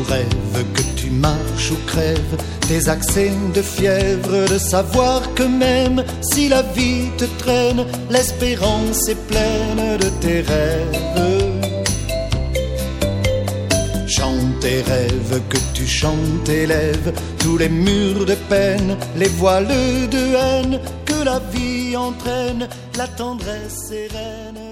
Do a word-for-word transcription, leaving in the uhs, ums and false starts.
rêves que tu marches ou crèves, tes accès de fièvre, de savoir que même si la vie te traîne, l'espérance est pleine de tes rêves. Chante tes rêves, que tu chantes, élève tous les murs de peine, les voiles de haine que la vie entraîne, la tendresse sereine.